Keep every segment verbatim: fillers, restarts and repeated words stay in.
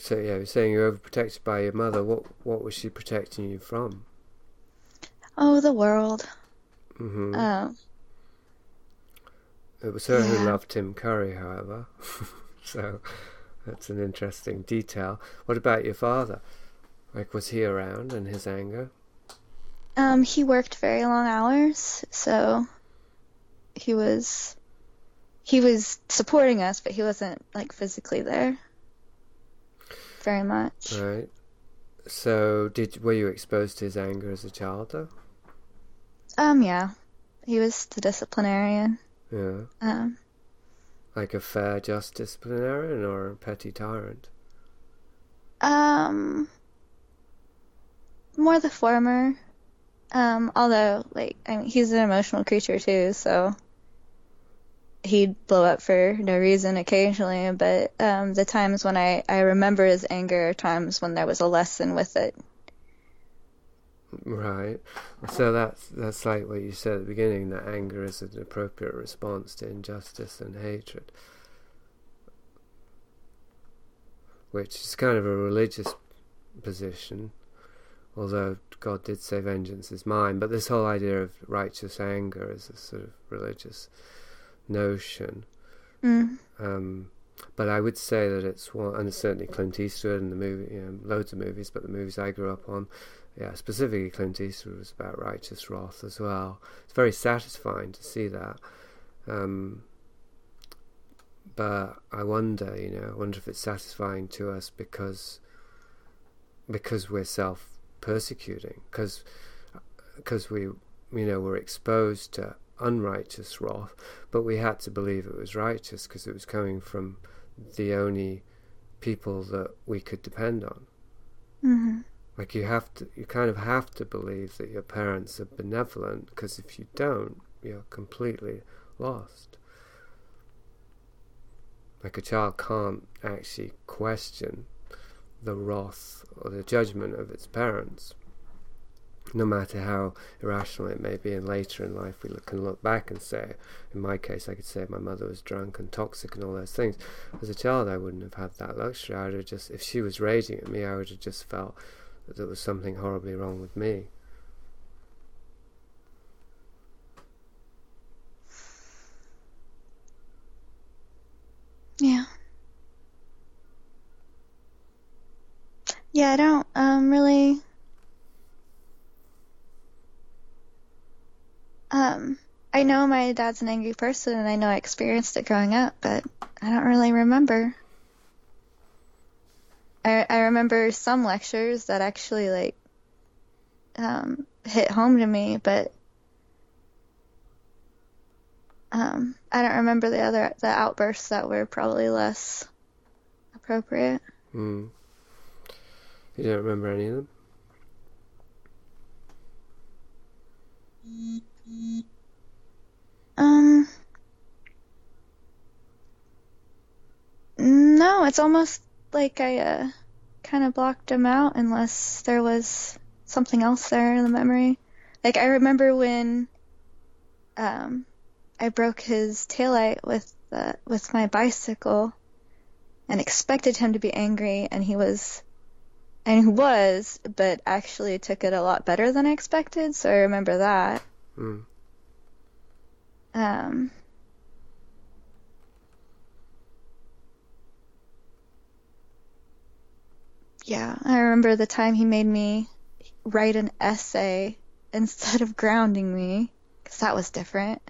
So yeah, you're saying you're overprotected by your mother. What what was she protecting you from? Oh, the world. Mm-hmm. Um, It was her who yeah. loved Tim Curry, however. So that's an interesting detail. What about your father? Like, was he around in his anger? Um, he worked very long hours, so he was he was supporting us, but he wasn't like physically there very much. Right. So, did were you exposed to his anger as a child, though? Um, yeah, he was the disciplinarian. Yeah. Um, Like a fair, just disciplinarian or a petty tyrant? um, more the former. Um, although like I mean, he's an emotional creature too, so he'd blow up for no reason occasionally. But um, the times when I I remember his anger are times when there was a lesson with it. Right. So that's that's like what you said at the beginning, that anger is an appropriate response to injustice and hatred, which is kind of a religious position, although God did say vengeance is mine. But this whole idea of righteous anger is a sort of religious notion. Mm. Um, but I would say that it's one, and certainly Clint Eastwood and the movie, you know, loads of movies, but the movies I grew up on, yeah, specifically Clint Eastwood was about righteous wrath as well. It's very satisfying to see that. Um, but I wonder, you know, I wonder if it's satisfying to us because because we're self-persecuting, because because we, you know, were exposed to unrighteous wrath, but we had to believe it was righteous because it was coming from the only people that we could depend on. Mm-hmm. Like you have to, you kind of have to believe that your parents are benevolent, because if you don't, you're completely lost. Like a child can't actually question the wrath or the judgment of its parents, no matter how irrational it may be. And later in life we can look back and say, in my case I could say my mother was drunk and toxic and all those things. As a child I wouldn't have had that luxury. I would have just, if she was raging at me, I would have just felt that there was something horribly wrong with me. Yeah. Yeah, I don't um really um I know my dad's an angry person and I know I experienced it growing up, but I don't really remember. I I remember some lectures that actually like um hit home to me, but um I don't remember the other the outbursts that were probably less appropriate. Mm. You don't remember any of them? Um no, it's almost like I uh kind of blocked them out unless there was something else there in the memory. Like I remember when um I broke his taillight with uh, with my bicycle and expected him to be angry, and he was and he was, but actually took it a lot better than I expected, so I remember that. Mm. Um yeah, I remember the time he made me write an essay instead of grounding me, because that was different.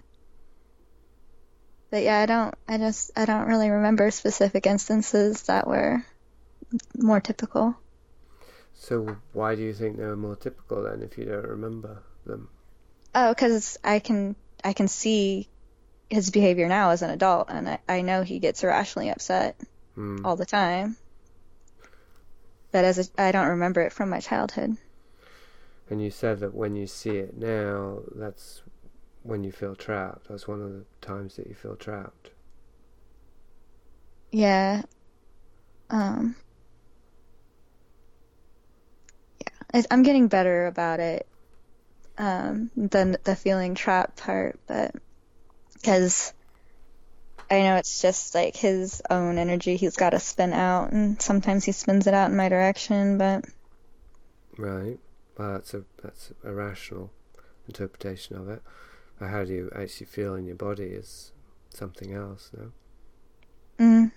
But yeah, I don't, I just, I don't really remember specific instances that were more typical. So why do you think they were more typical then, if you don't remember them? Oh, because I can, I can see his behavior now as an adult, and I, I know he gets irrationally upset Mm. all the time. But as a, I don't remember it from my childhood. And you said that when you see it now, that's when you feel trapped. That's one of the times that you feel trapped. Yeah. Um. Yeah, I, I'm getting better about it. Um, than the feeling trapped part, but because I know it's just like his own energy he's got to spin out, and sometimes he spins it out in my direction, but... Right. Well, that's a, that's a rational interpretation of it. But how do you actually feel in your body is something else, no? Mm.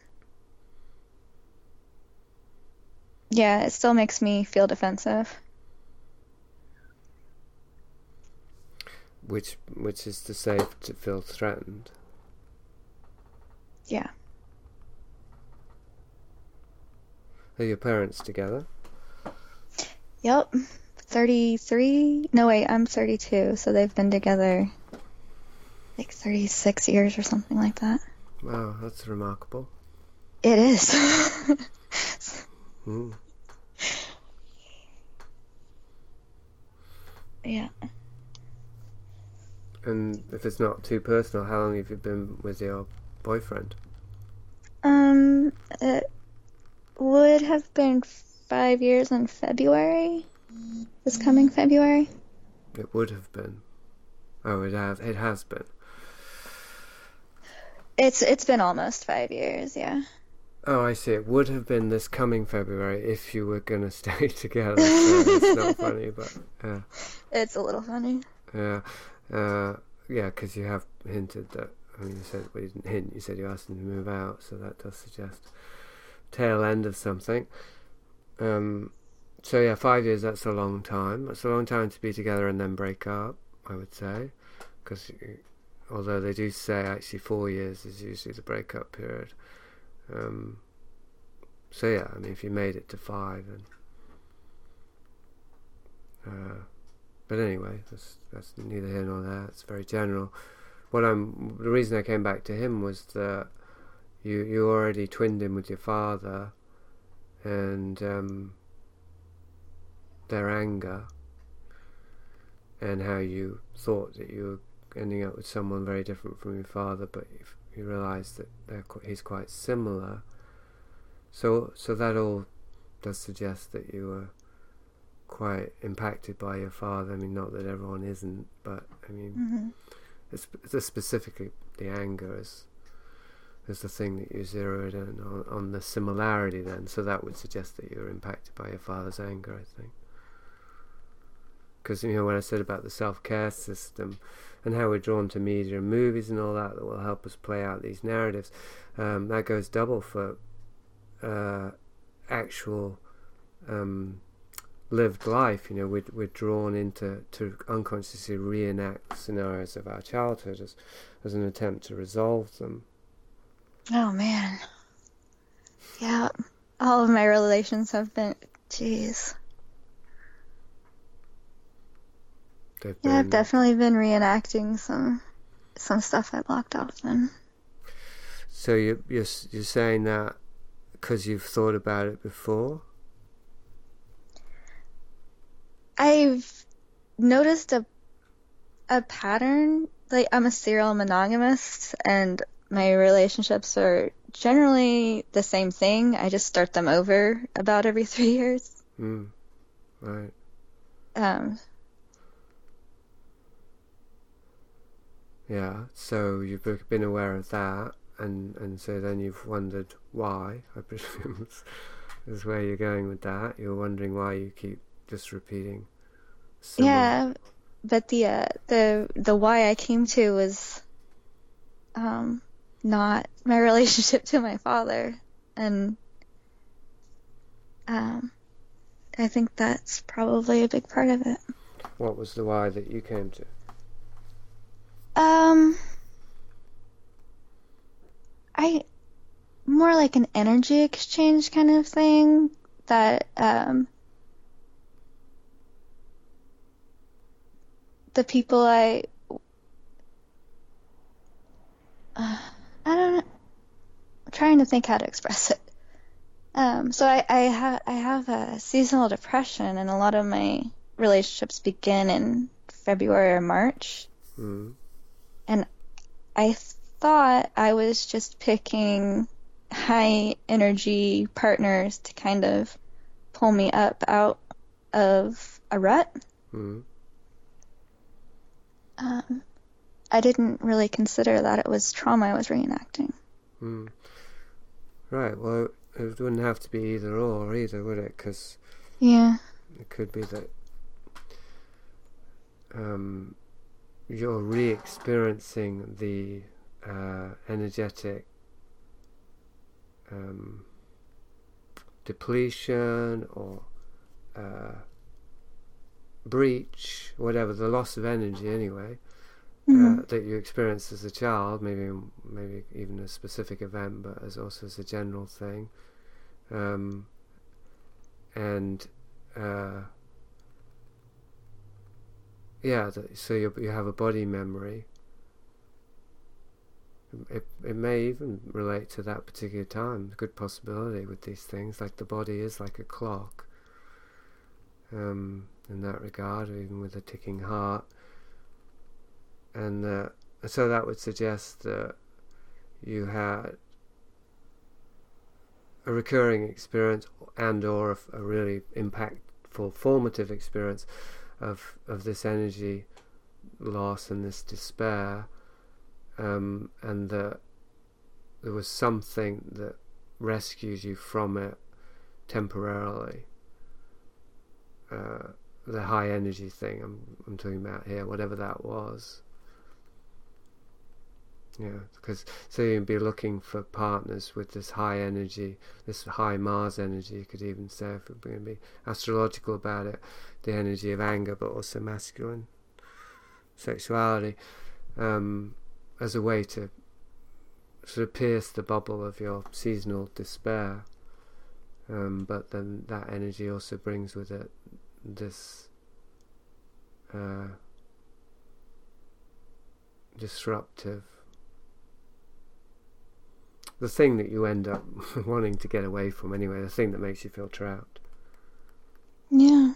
Yeah, it still makes me feel defensive. Which which is to say to feel threatened. Yeah. Are your parents together? Yep. thirty-three? No, wait, I'm thirty-two, so they've been together like thirty-six years or something like that. Wow, that's remarkable. It is. Mm. Yeah. And if it's not too personal, how long have you been with your boyfriend? Um, it would have been five years in February. This coming February. It would have been. Oh, it has. It has been. It's it's been almost five years. Yeah. Oh, I see. It would have been this coming February if you were going to stay together. So it's not funny, but yeah. It's a little funny. Yeah. Uh, yeah, because you have hinted that, I mean, you said, well, you didn't hint, you said you asked him to move out, so that does suggest tail end of something. Um, so yeah, five years, that's a long time. That's a long time to be together and then break up, I would say, because although they do say actually four years is usually the breakup period. Um, so yeah, I mean, if you made it to five, and uh, but anyway, that's that's neither here nor there. It's very general. What I'm the reason I came back to him was that you you already twinned him with your father, and um, their anger, and how you thought that you were ending up with someone very different from your father, but you, you realised that they're qu- he's quite similar. So so that all does suggest that you were quite impacted by your father. I mean, not that everyone isn't, but I mean, Mm-hmm. it's, it's specifically the anger is is the thing that you zeroed in on, on the similarity then. So that would suggest that you were impacted by your father's anger, I think. Because, you know, when I said about the self-care system and how we're drawn to media and movies and all that that will help us play out these narratives, um, that goes double for uh, actual um, lived life. You know, we're, we're drawn into to unconsciously reenact scenarios of our childhood as, as an attempt to resolve them. Oh man. Yeah. All of my relations have been. Jeez. They've Yeah, I've been, definitely been reenacting some some stuff I blocked off then. so you, you're you're saying that because you've thought about it before? I've noticed a a pattern. Like, I'm a serial monogamist, and my relationships are generally the same thing. I just start them over about every three years. Mm, right. Um, Yeah, so you've be- been aware of that, and, and so then you've wondered why, I presume, is, is where you're going with that. You're wondering why you keep just repeating similar. yeah, but the uh, the the why I came to was um, not my relationship to my father, and um, I think that's probably a big part of it. What was the why that you came to? Um, I more like an energy exchange kind of thing that um the people I uh, I don't know, I'm trying to think how to express it. Um, so I I have I have a seasonal depression, and a lot of my relationships begin in February or March. Mm. And I thought I was just picking high energy partners to kind of pull me up out of a rut. Mm. Um, I didn't really consider that it was trauma I was reenacting. Mm. Right, well, it wouldn't have to be either or either, would it? Because Yeah. it could be that um, you're re-experiencing the uh, energetic um, depletion or uh, breach, whatever, the loss of energy anyway, Mm-hmm. uh, that you experienced as a child, maybe maybe even a specific event, but as also as a general thing. Um, and uh, yeah, that, so you you have a body memory. It it may even relate to that particular time. Good possibility with these things. Like the body is like a clock. Um, in that regard, or even with a ticking heart. And uh, so that would suggest that you had a recurring experience and or a, a really impactful formative experience of of this energy loss and this despair, um, and that there was something that rescued you from it temporarily. Uh, the high energy thing I'm I'm talking about here, whatever that was. Yeah, because so you'd be looking for partners with this high energy, this high Mars energy, you could even say, if we're going to be astrological about it, the energy of anger, but also masculine sexuality, um, as a way to sort of pierce the bubble of your seasonal despair. Um, but then that energy also brings with it this uh, disruptive, the thing that you end up wanting to get away from anyway, the thing that makes you feel trapped. Yeah.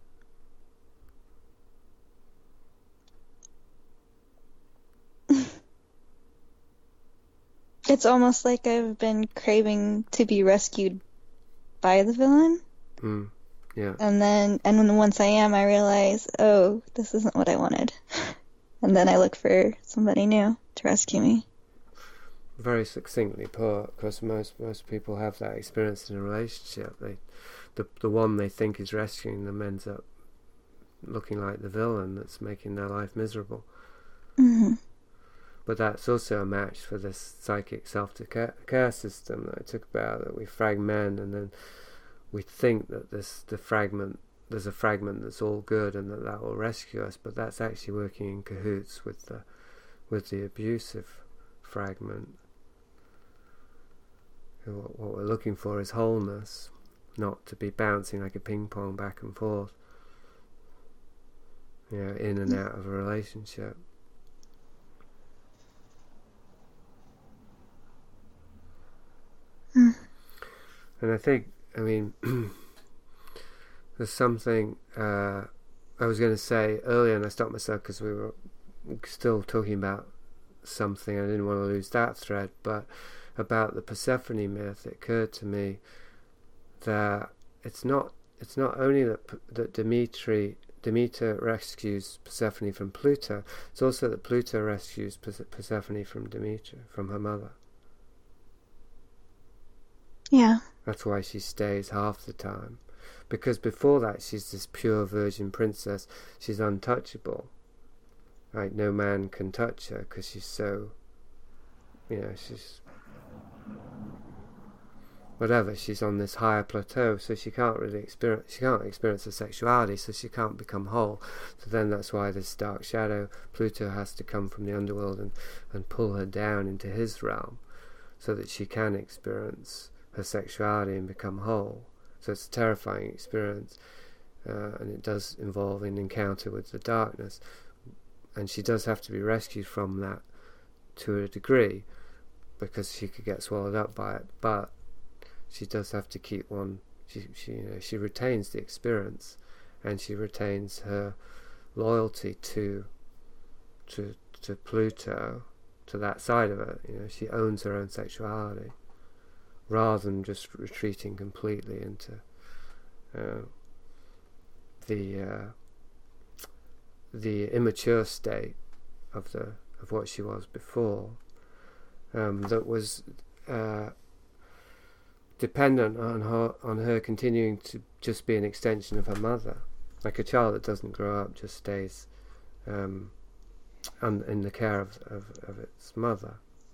It's almost like I've been craving to be rescued by the villain. Mm, yeah. And then, and when once I am, I realize, oh, this isn't what I wanted. And then I look for somebody new to rescue me. Very succinctly put, because most most people have that experience in a relationship. They, the the one they think is rescuing them ends up looking like the villain that's making their life miserable. Mm-hmm. But that's also a match for this psychic self-care system that I took about, that we fragment, and then we think that this the fragment there's a fragment that's all good and that that will rescue us, but that's actually working in cahoots with the with the abusive fragment. What we're looking for is wholeness, not to be bouncing like a ping pong back and forth, you know, in and out of a relationship. Mm. And I think, I mean, there's something uh, I was going to say earlier, and I stopped myself because we were still talking about something. I didn't want to lose that thread, but about the Persephone myth, it occurred to me that it's not it's not only that that Dimitri Demeter rescues Persephone from Pluto, it's also that Pluto rescues Persephone from Demeter, from her mother. Yeah. That's why she stays half the time, because before that she's this pure virgin princess. She's untouchable. Right, no man can touch her because she's so, you know, she's whatever, she's on this higher plateau, so she can't really experience she can't experience her sexuality, so she can't become whole. So then that's why this dark shadow Pluto has to come from the underworld and, and pull her down into his realm so that she can experience her sexuality and become whole. So it's a terrifying experience, uh, and it does involve an encounter with the darkness, and she does have to be rescued from that to a degree, because she could get swallowed up by it, but she does have to keep one. She, she, you know, she retains the experience, and she retains her loyalty to, to, to Pluto, to that side of it. You know, she owns her own sexuality, rather than just retreating completely into uh, the uh, the immature state of the of what she was before. Um, that was uh, dependent on her on her continuing to just be an extension of her mother. Like a child that doesn't grow up just stays um, un, in the care of, of, of its mother.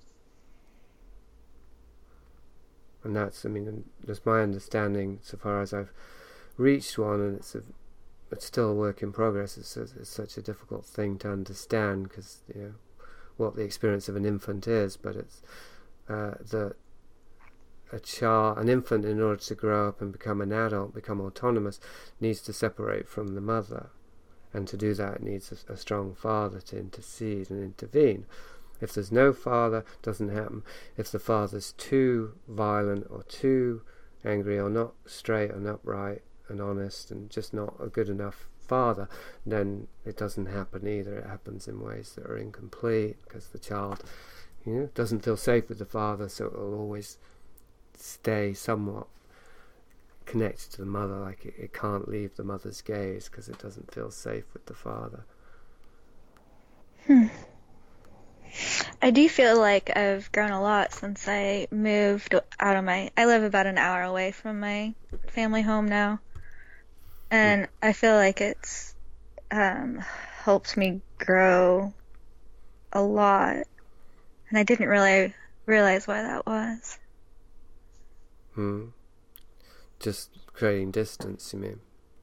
And that's, I mean, that's my understanding so far as I've reached one, and it's a, it's still a work in progress. It's, a, it's such a difficult thing to understand, because, you know, what the experience of an infant is, but it's uh, that a child, an infant, in order to grow up and become an adult, become autonomous, needs to separate from the mother, and to do that it needs a, a strong father to intercede and intervene. If there's no father, it doesn't happen. If the father's too violent or too angry or not straight and upright and honest and just not a good enough father, then it doesn't happen either. It happens in ways that are incomplete, because the child, you know, doesn't feel safe with the father, so it will always stay somewhat connected to the mother, like it, it can't leave the mother's gaze because it doesn't feel safe with the father. Hmm. I do feel like I've grown a lot since I moved out of my... I live about an hour away from my family home now. And I feel like it's um, helped me grow a lot. And I didn't really realize why that was. Hmm. Just creating distance, you mean?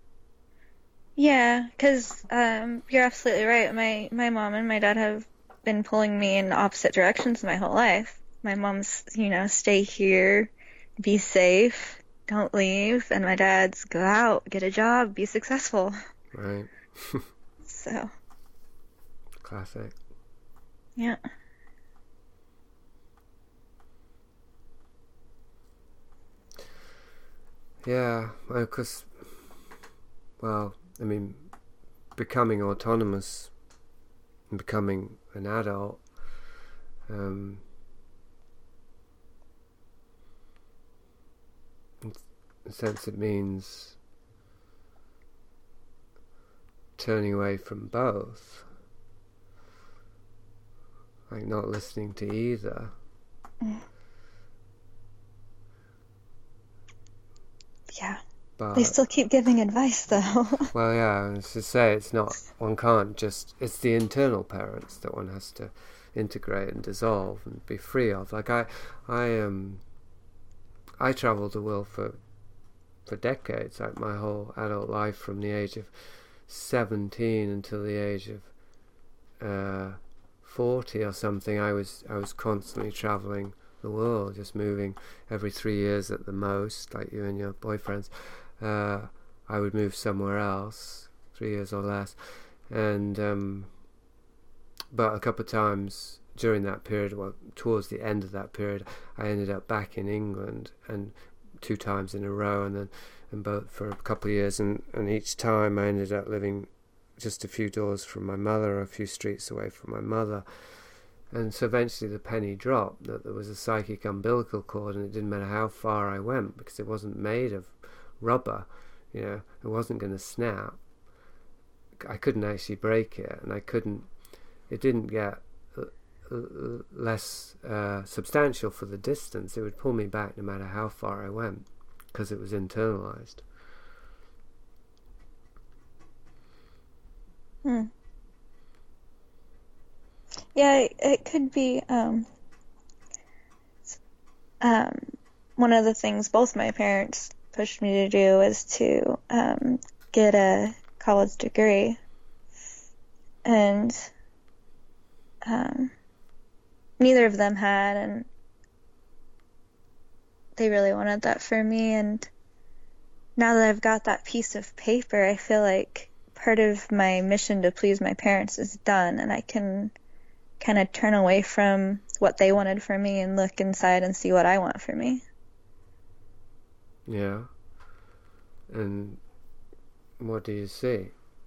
Yeah, because um, you're absolutely right. My, my mom and my dad have been pulling me in opposite directions my whole life. My mom's, you know, stay here, be safe, don't leave, and my dad's go out, get a job, be successful. Right. So. Classic. Yeah. Yeah, because, well, I mean, becoming autonomous and becoming an adult, um, in a sense it means turning away from both, like not listening to either. Mm. Yeah. But they still keep giving advice, though. Well, yeah, as to say, it's not, one can't just, it's the internal parents that one has to integrate and dissolve and be free of. Like I, I, um, I travelled the world for, for decades, like my whole adult life, from the age of seventeen until the age of, uh, forty or something. I was, I was constantly travelling the world, just moving every three years at the most, like you and your boyfriends. Uh, I would move somewhere else, three years or less, and um, but a couple of times during that period, well, towards the end of that period, I ended up back in England, and two times in a row, and then and both for a couple of years, and, and each time I ended up living just a few doors from my mother, or a few streets away from my mother. And so eventually the penny dropped that there was a psychic umbilical cord, and it didn't matter how far I went, because it wasn't made of rubber, you know, it wasn't going to snap. I couldn't actually break it, and I couldn't, it didn't get less uh, substantial for the distance. It would pull me back no matter how far I went, because it was internalized. Hmm. Yeah, it, it could be um, um, one of the things both my parents pushed me to do was to um, get a college degree, and um, neither of them had, and they really wanted that for me. And now that I've got that piece of paper, I feel like part of my mission to please my parents is done, and I can kind of turn away from what they wanted for me and look inside and see what I want for me. Yeah. And what do you see?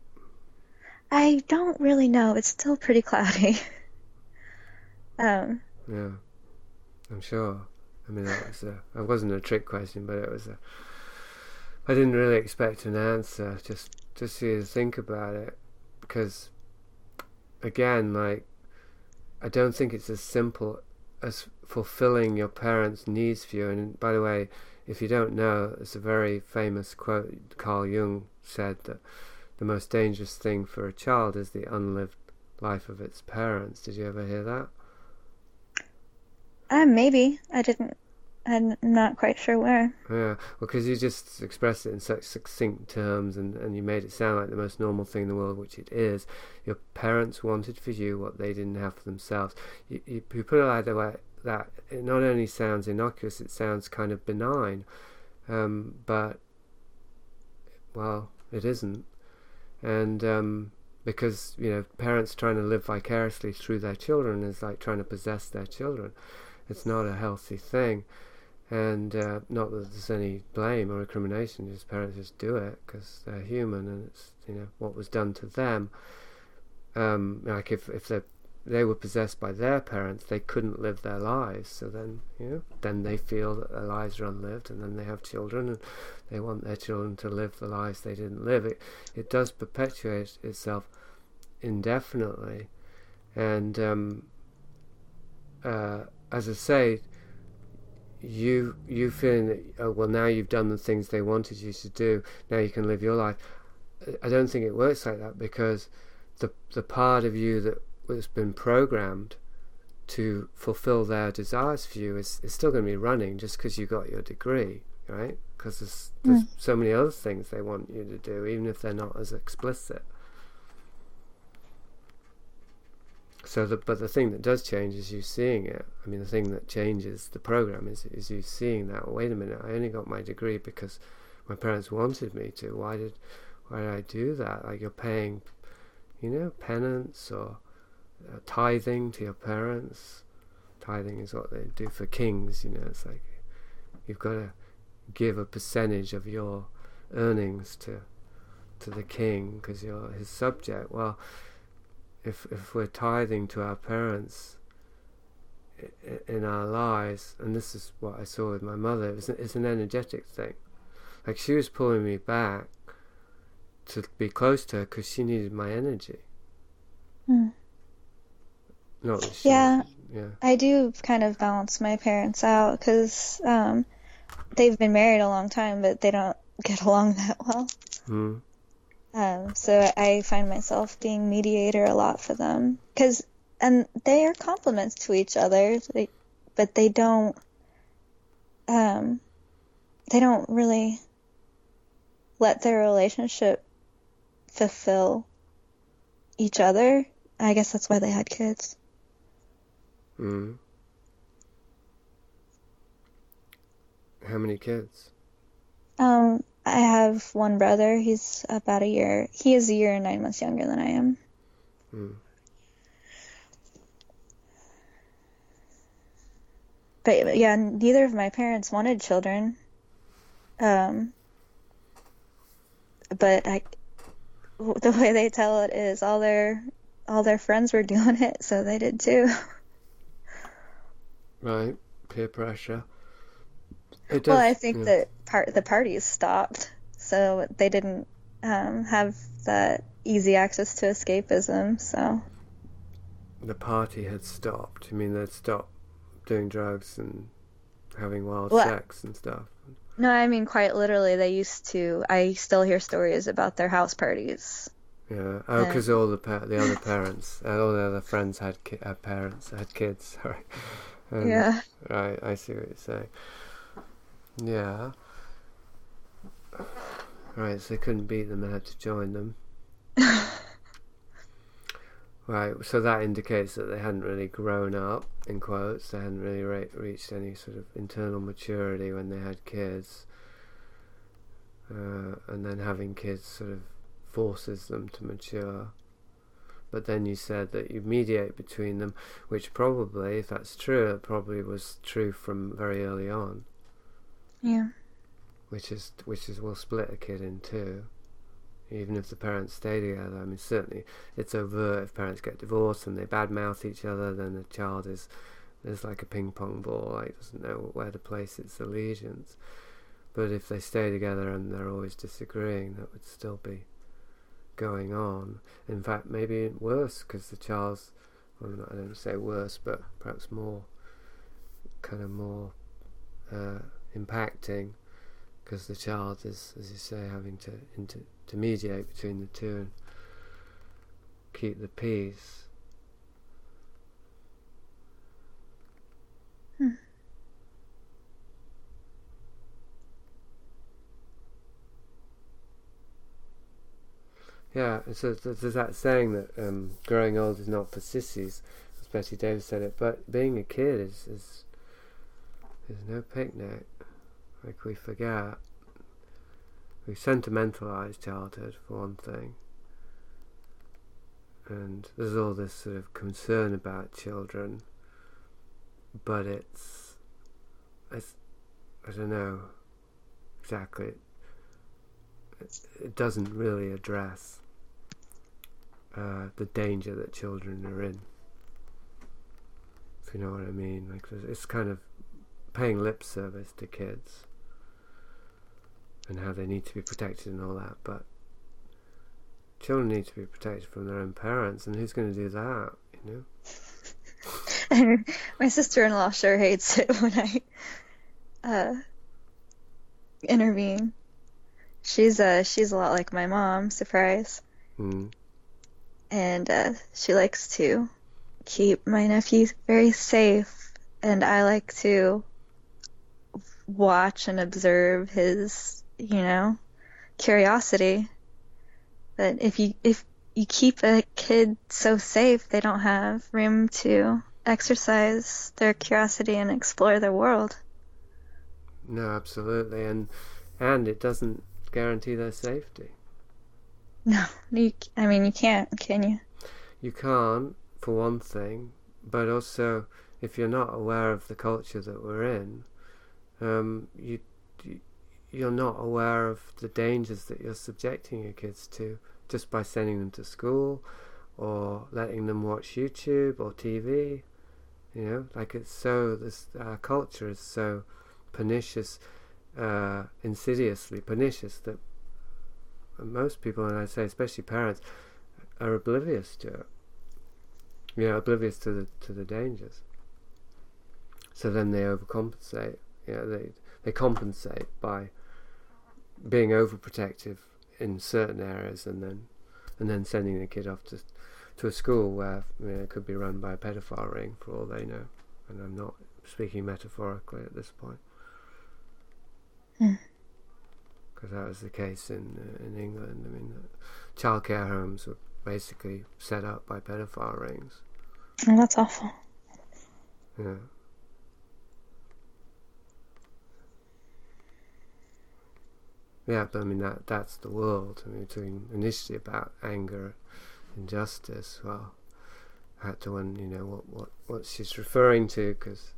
I don't really know. It's still pretty cloudy. um. Yeah, I'm sure. I mean, that was a, it wasn't a trick question, but it was a, I didn't really expect an answer, just, just for you to think about it, because, again, like, I don't think it's as simple as fulfilling your parents' needs for you. And by the way, if you don't know, it's a very famous quote. Carl Jung said that the most dangerous thing for a child is the unlived life of its parents. Did you ever hear that? Uh, maybe. I didn't. I'm not quite sure where. Yeah, well, because you just expressed it in such succinct terms, and, and you made it sound like the most normal thing in the world, which it is. Your parents wanted for you what they didn't have for themselves. You, you, you put it like that, that it not only sounds innocuous, it sounds kind of benign, um, but, well, it isn't. And um, because, you know, parents trying to live vicariously through their children is like trying to possess their children. It's not a healthy thing. And uh, not that there's any blame or recrimination, just parents just do it because they're human, and it's, you know, what was done to them. Um, like if if they they were possessed by their parents, they couldn't live their lives. So then, you know, then they feel that their lives are unlived, and then they have children, and they want their children to live the lives they didn't live. It it does perpetuate itself indefinitely, and um, uh, as I say. You you feeling that, oh, well, now you've done the things they wanted you to do, now you can live your life. I don't think it works like that, because the the part of you that has been programmed to fulfill their desires for you is, is still going to be running just because you got your degree, right? Because there's, there's mm. so many other things they want you to do, even if they're not as explicit. So, the, but the thing that does change is you seeing it. I mean, the thing that changes the program is is you seeing that. Wait a minute, I only got my degree because my parents wanted me to. Why did, why did I do that? Like, you're paying, you know, penance or uh, tithing to your parents. Tithing is what they do for kings. You know, it's like you've got to give a percentage of your earnings to to the king because you're his subject. Well. If if we're tithing to our parents in our lives, and this is what I saw with my mother, it's an, it's an energetic thing. Like, she was pulling me back to be close to her because she needed my energy. Mm. Not that she yeah, was, yeah. I do kind of balance my parents out because um, they've been married a long time, but they don't get along that well. Mm. Um, so I find myself being mediator a lot for them, cause, and they are complements to each other, they, but they don't, um, they don't really let their relationship fulfill each other. I guess that's why they had kids. Mm. How many kids? Um, I have one brother. He's about a year. He is a year and nine months younger than I am. Mm. But yeah, neither of my parents wanted children. Um, but I, the way they tell it is all their all their friends were doing it, so they did too. Right, peer pressure. It does, well, I think yeah. that part the parties stopped, so they didn't um, have that easy access to escapism. So the party had stopped. You mean they'd stopped doing drugs and having wild well, sex and stuff? No, I mean quite literally. They used to. I still hear stories about their house parties. Yeah. Oh, because all the pa- the other parents, uh, all the other friends had ki- had parents, had kids. Sorry. And, yeah. Right. I see what you're saying. Yeah. Right, so they couldn't beat them, they had to join them. Right, so that indicates that they hadn't really grown up, in quotes. They hadn't really re- reached any sort of internal maturity when they had kids. Uh, and then having kids sort of forces them to mature. But then you said that you mediate between them, which probably, if that's true, it probably was true from very early on. Yeah. Which is which is will split a kid in two, even if the parents stay together. I mean, certainly it's overt if parents get divorced and they badmouth each other. Then the child is is like a ping pong ball, like doesn't know where to place its allegiance. But if they stay together and they're always disagreeing, that would still be going on. In fact, maybe worse, because the child's, well, I don't say worse, but perhaps more kind of more uh, impacting, because the child is, as you say, having to inter- to mediate between the two and keep the peace. Hmm. Yeah, so there's that saying that um, growing old is not for sissies, as Betty Davis said it, but being a kid is, is, is no picnic. Like, we forget. We sentimentalise childhood, for one thing. And there's all this sort of concern about children, but it's, it's I don't know exactly, it, it doesn't really address uh, the danger that children are in, if you know what I mean. Like, it's kind of paying lip service to kids and how they need to be protected and all that, but children need to be protected from their own parents, and who's going to do that, you know? My sister-in-law sure hates it when I uh, intervene. She's uh she's a lot like my mom, surprise. Mm. And uh, she likes to keep my nephew very safe, and I like to watch and observe his, you know, curiosity. But if you if you keep a kid so safe, they don't have room to exercise their curiosity and explore the world. No, absolutely, and and it doesn't guarantee their safety. No, you, I mean, you can't, can you? You can't, for one thing, but also, if you're not aware of the culture that we're in, um, you, you you're not aware of the dangers that you're subjecting your kids to just by sending them to school or letting them watch YouTube or T V. You know, like, it's so, this our culture is so pernicious, uh, insidiously pernicious, that most people, and I say especially parents, are oblivious to it. You know, oblivious to the to the dangers. So then they overcompensate. You know, they they compensate by being overprotective in certain areas, and then and then sending the kid off to to a school where, you know, it could be run by a pedophile ring for all they know. And I'm not speaking metaphorically at this point. Hmm. Because that was the case in uh, in England. I mean, uh, childcare homes were basically set up by pedophile rings. Oh, that's awful. Yeah. Yeah, but I mean, that that's the world. I mean, talking initially about anger, injustice. Well, I had to wonder, you know, what what what she's referring to, because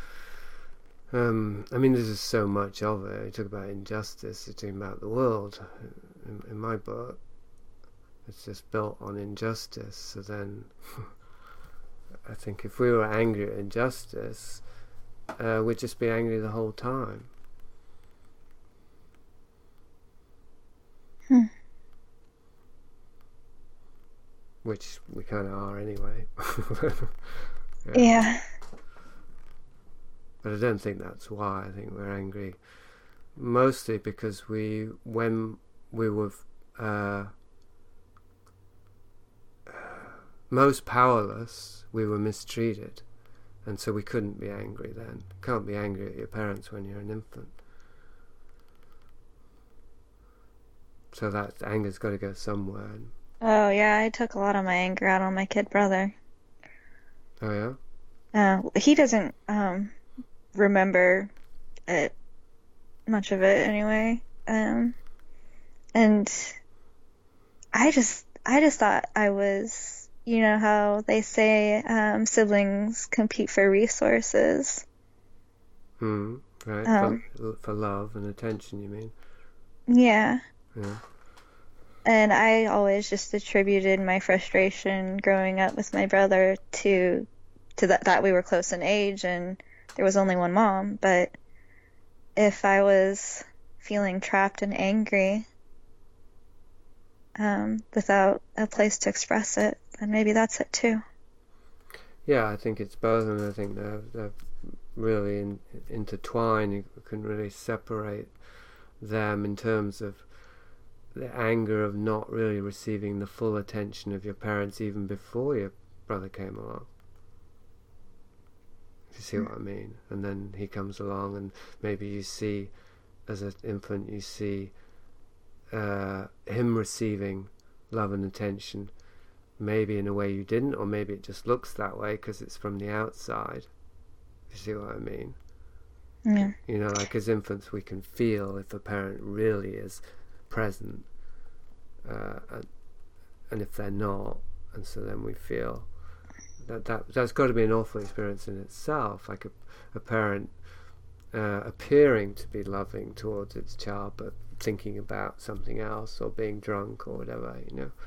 Um, I mean, there's just so much of it. You talk about injustice, you're talking about the world. In, in my book, it's just built on injustice. So then, I think if we were angry at injustice, uh, we'd just be angry the whole time. Hmm. Which we kind of are anyway. yeah. yeah. But I don't think that's why. I think we're angry mostly because we, when we were uh, most powerless, we were mistreated, and so we couldn't be angry then. You can't be angry at your parents when you're an infant. So that anger's got to go somewhere. Oh yeah, I took a lot of my anger out on my kid brother. Oh yeah? Uh, he doesn't um, remember it, much of it anyway. Um, and I just, I just thought I was, you know how they say um, siblings compete for resources. Hmm. Right. Um, for, for love and attention, you mean? Yeah. Yeah. And I always just attributed my frustration growing up with my brother to to that that we were close in age and there was only one mom. But if I was feeling trapped and angry um, without a place to express it, then maybe that's it too. Yeah, I think it's both, and I think they're, they're really in, intertwine. You can really separate them in terms of the anger of not really receiving the full attention of your parents even before your brother came along. You see what I mean? And then he comes along, and maybe you see, as an infant, you see uh, him receiving love and attention, maybe in a way you didn't, or maybe it just looks that way because it's from the outside. You see what I mean? Yeah. You know, like as infants, we can feel if a parent really is present, uh, and, and if they're not, and so then we feel that, that that's got to be an awful experience in itself, like a, a parent uh, appearing to be loving towards its child, but thinking about something else, or being drunk, or whatever, you know.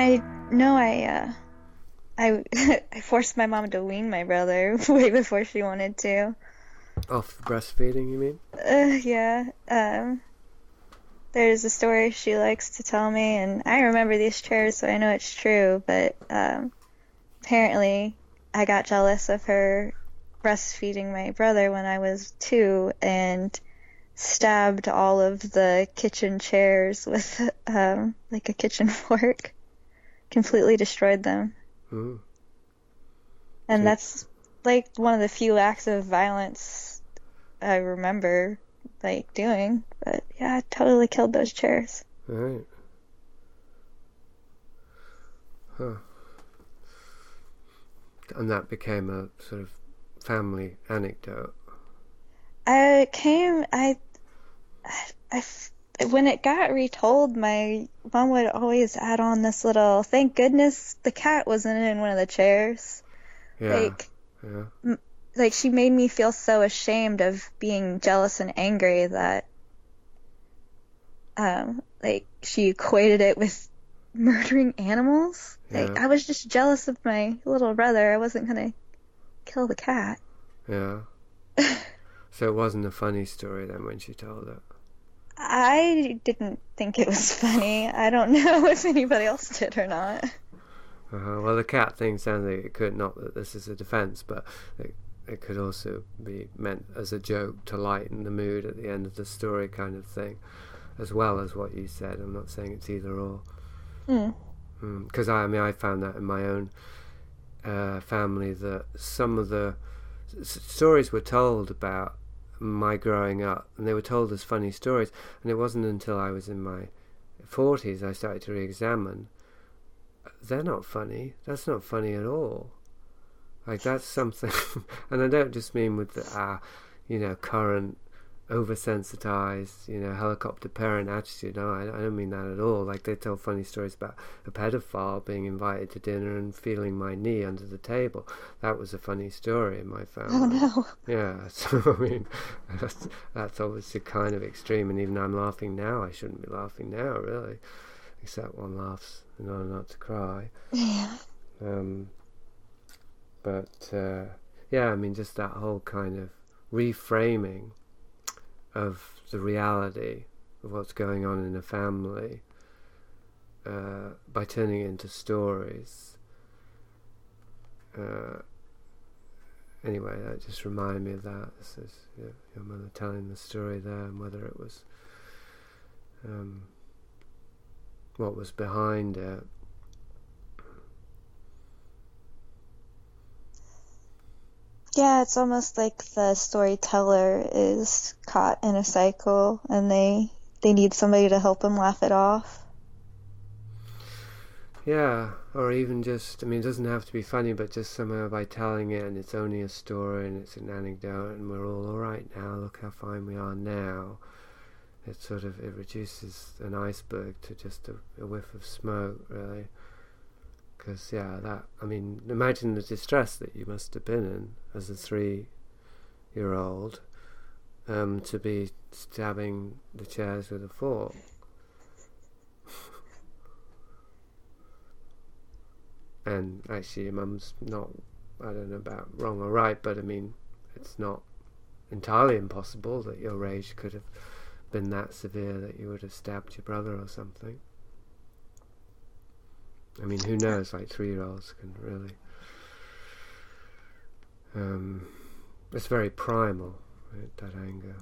I know I, uh, I, I forced my mom to wean my brother way before she wanted to. Off the breastfeeding, you mean? Uh, yeah. Um, there's a story she likes to tell me, and I remember these chairs, so I know it's true, but, um, apparently I got jealous of her breastfeeding my brother when I was two, and stabbed all of the kitchen chairs with, um, like a kitchen fork. Completely destroyed them. Mm. And So- that's, like, one of the few acts of violence I remember, like, doing. But, yeah, I totally killed those chairs. Right. Huh. And that became a sort of family anecdote. I came, I, I, when it got retold, my mom would always add on this little, thank goodness the cat wasn't in one of the chairs. Yeah. Like, Yeah. like she made me feel so ashamed of being jealous and angry that, um, like she equated it with murdering animals. Like, Yeah. I was just jealous of my little brother. I wasn't gonna kill the cat. Yeah. So it wasn't a funny story then when she told it. I didn't think it was funny. I don't know if anybody else did or not. Uh-huh. Well, the cat thing sounds like it could, not that this is a defense, but it, it could also be meant as a joke to lighten the mood at the end of the story kind of thing, as well as what you said. I'm not saying it's either or. Mm. Because I, I mean, I found that in my own uh, family, that some of the s- stories were told about my growing up, and they were told as funny stories, and it wasn't until I was in my forties I started to re-examine. They're not funny. That's not funny at all. Like, that's something, and I don't just mean with the, uh, you know, current oversensitized, you know, helicopter parent attitude. No, I, I don't mean that at all. Like, they tell funny stories about a pedophile being invited to dinner and feeling my knee under the table. That was a funny story in my family. Oh no. Yeah, so I mean, that's, that's obviously kind of extreme, and even though I'm laughing now, I shouldn't be laughing now, really. Except one laughs in order not to cry. Yeah. Um, but, uh, yeah, I mean, just that whole kind of reframing of the reality of what's going on in a family uh, by turning it into stories. Uh, anyway, that just reminded me of that. This is, you know, your mother telling the story there, and whether it was um, what was behind it. Yeah, it's almost like the storyteller is caught in a cycle and they they need somebody to help them laugh it off. Yeah, or even just, I mean, it doesn't have to be funny, but just somehow by telling it, and it's only a story and it's an anecdote and we're all alright now, look how fine we are now. It sort of, it reduces an iceberg to just a, a whiff of smoke, really. Because, yeah, that, I mean, imagine the distress that you must have been in as a three-year-old um, to be stabbing the chairs with a fork. And actually, your mum's not, I don't know about wrong or right, but I mean, it's not entirely impossible that your rage could have been that severe that you would have stabbed your brother or something. I mean, who knows? Like, three-year-olds can really... Um, it's very primal, right, that anger.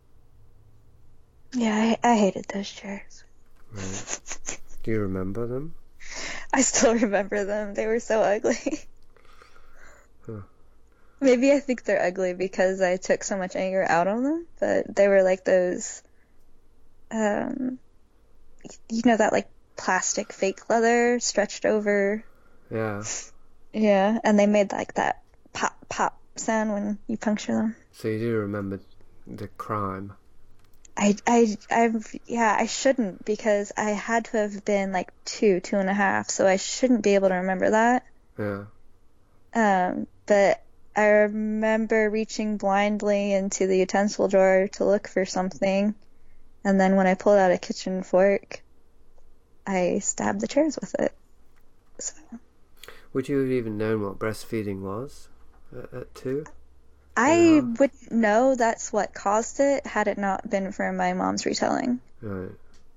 Yeah, I, I hated those chairs. Right. Do you remember them? I still remember them. They were so ugly. Huh. Maybe I think they're ugly because I took so much anger out on them, but they were like those, um, you know, that like plastic fake leather stretched over. Yeah. Yeah, and they made like that pop pop sound when you puncture them. So you do remember the crime? I, I, I've, yeah, I shouldn't because I had to have been like two, two and a half, so I shouldn't be able to remember that. Yeah. Um, but I remember reaching blindly into the utensil drawer to look for something, and then when I pulled out a kitchen fork, I stabbed the chairs with it. So, would you have even known what breastfeeding was at, at two? I wouldn't know that's what caused it had it not been for my mom's retelling. Right.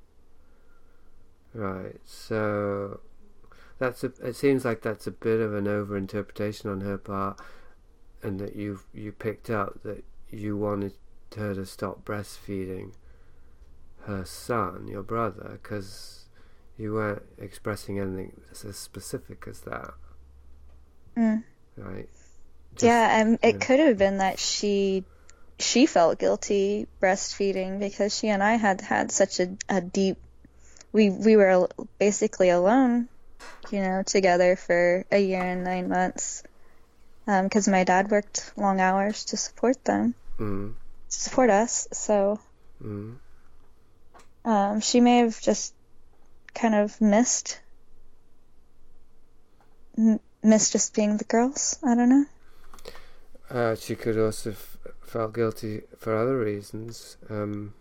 Right. So that's a. It seems like that's a bit of an overinterpretation on her part, and that you you picked up that you wanted her to stop breastfeeding her son, your brother, because you weren't expressing anything as specific as that. Mm. Right. Just, yeah, um, it yeah. could have been that she she felt guilty breastfeeding because she and I had had such a, a deep we we were basically alone, you know, together for a year and nine months because um, my dad worked long hours to support them, mm. to support us. So mm. um, she may have just kind of missed m- missed just being the girls. I don't know. Uh, she could also f- felt guilty for other reasons, um,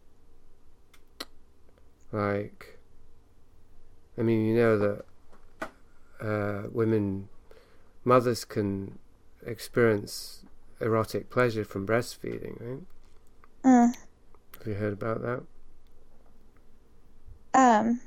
like, I mean, you know that uh, women, mothers can experience erotic pleasure from breastfeeding, right? Uh, Have you heard about that? um,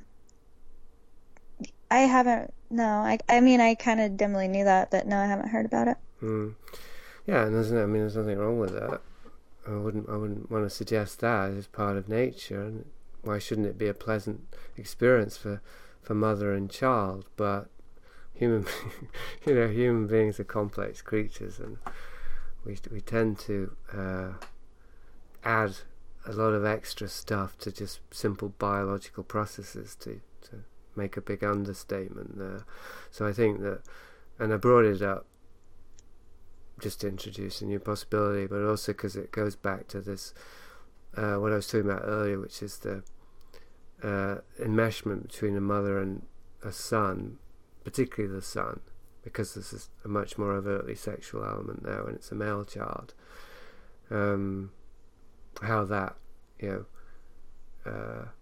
I haven't. No, I. I mean, I kind of dimly knew that, but no, I haven't heard about it. Mm. Yeah, and there's no, I mean, there's nothing wrong with that. I wouldn't, I wouldn't want to suggest that as part of nature. And why shouldn't it be a pleasant experience for, for mother and child? But human, you know, human beings are complex creatures, and we we tend to uh, add a lot of extra stuff to just simple biological processes to to make a big understatement there. So I think that, and I brought it up just to introduce a new possibility, but also because it goes back to this, uh, what I was talking about earlier, which is the uh, enmeshment between a mother and a son, particularly the son, because this is a much more overtly sexual element there when it's a male child. Um, how that, you know,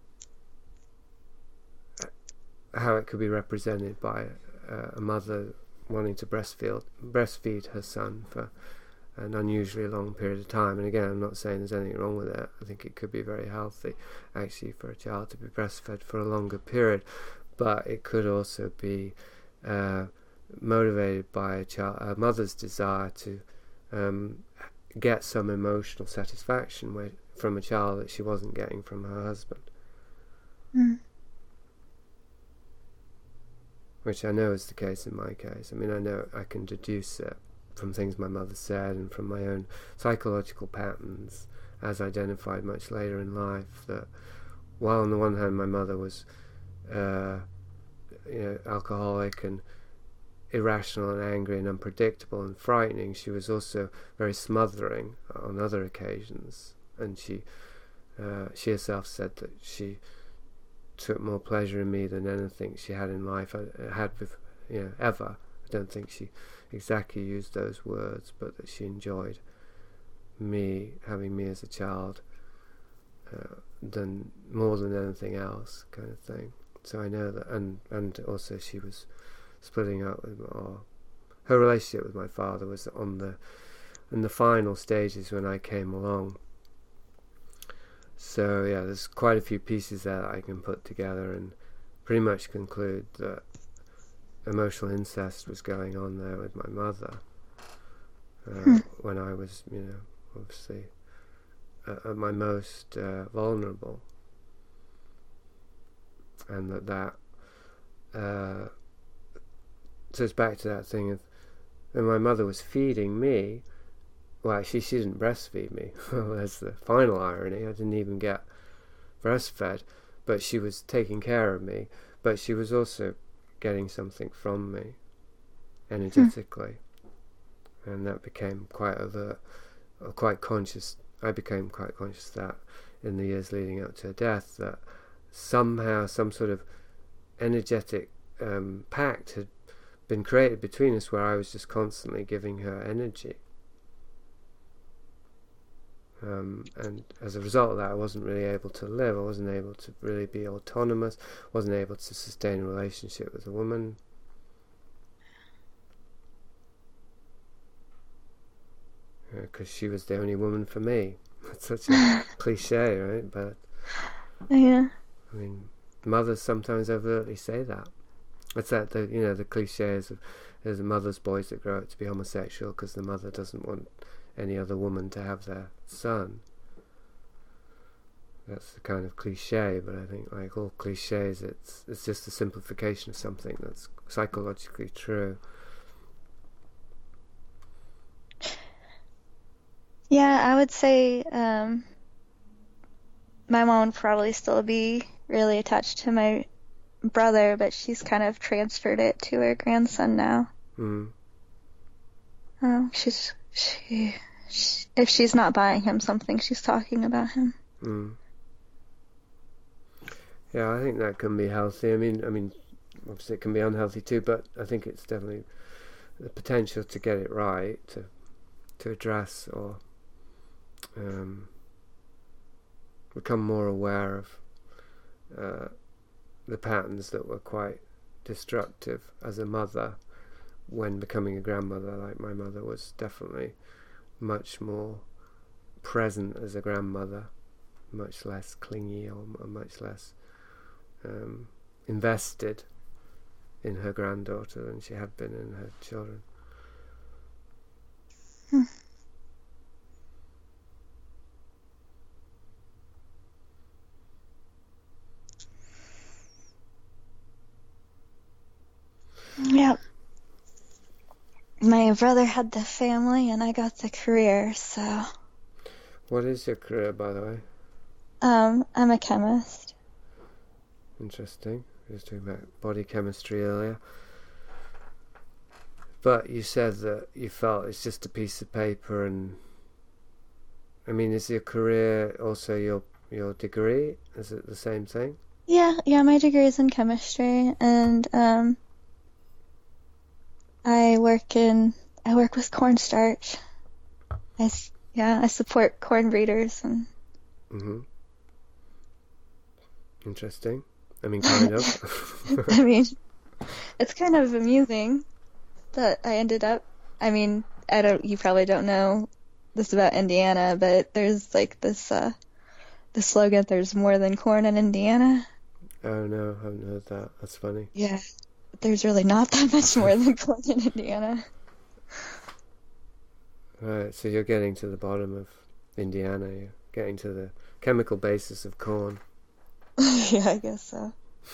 uh, how it could be represented by uh, a mother wanting to breastfeed breastfeed her son for an unusually long period of time. And again, I'm not saying there's anything wrong with it. I think it could be very healthy, actually, for a child to be breastfed for a longer period. But it could also be uh, motivated by a child, a mother's desire to um, get some emotional satisfaction with, from a child that she wasn't getting from her husband. Mm. Which I know is the case in my case. I mean, I know I can deduce it from things my mother said and from my own psychological patterns as identified much later in life, that while on the one hand my mother was uh, you know, alcoholic and irrational and angry and unpredictable and frightening, she was also very smothering on other occasions. And she uh, she herself said that she took more pleasure in me than anything she had in life uh, had with, you know, ever. I don't think she exactly used those words, but that she enjoyed me, having me as a child, uh, than more than anything else, kind of thing. So I know that, and and also she was splitting up with, or her relationship with my father was on the in the final stages when I came along. So yeah, there's quite a few pieces that I can put together and pretty much conclude that emotional incest was going on there with my mother uh, hmm. when I was, you know, obviously uh, at my most uh, vulnerable, and that that uh, so it's back to that thing of when my mother was feeding me. Well, actually, she didn't breastfeed me. Well, that's the final irony. I didn't even get breastfed, but she was taking care of me. But she was also getting something from me, energetically, hmm. and that became quite overt, or quite conscious. I became quite conscious that in the years leading up to her death, that somehow some sort of energetic um, pact had been created between us, where I was just constantly giving her energy. Um, and as a result of that, I wasn't really able to live. I wasn't able to really be autonomous. Wasn't able to sustain a relationship with a woman because she was the only woman for me. That's such a cliche, right? But Yeah. I mean, mothers sometimes overtly say that. It's that the you know the cliches of there's a mother's boys that grow up to be homosexual because the mother doesn't want any other woman to have their son. That's the kind of cliche, but I think like all cliches, it's it's just a simplification of something that's psychologically true. Yeah, I would say um, my mom would probably still be really attached to my brother, but she's kind of transferred it to her grandson now. Mm. Um, she's she, she if she's not buying him something, she's talking about him. Mm. Yeah, I think that can be healthy. I mean, I mean, obviously it can be unhealthy too, but I think it's definitely the potential to get it right, to to address or um, become more aware of uh, the patterns that were quite destructive as a mother when becoming a grandmother. Like my mother was definitely much more present as a grandmother, much less clingy or, or much less um, invested in her granddaughter than she had been in her children. Hmm. Yeah. My brother had the family and I got the career, so What is your career, by the way? um, I'm a chemist. Interesting. We were talking about body chemistry earlier. But you said that you felt it's just a piece of paper, and I mean, is your career also your your degree? Is it the same thing? Yeah, yeah, my degree is in chemistry, and um, I work in I work with cornstarch. I s- yeah, I support corn breeders, and Mm-hmm. Interesting. I mean, kind of. I mean, it's kind of amusing that I ended up. I mean, I don't. You probably don't know this about Indiana, but there's like this uh, the slogan, "There's more than corn in Indiana." Oh no, I haven't heard that. That's funny. Yeah, but there's really not that much more than corn in Indiana. Right, so you're getting to the bottom of Indiana. You're getting to the chemical basis of corn. Yeah, I guess so.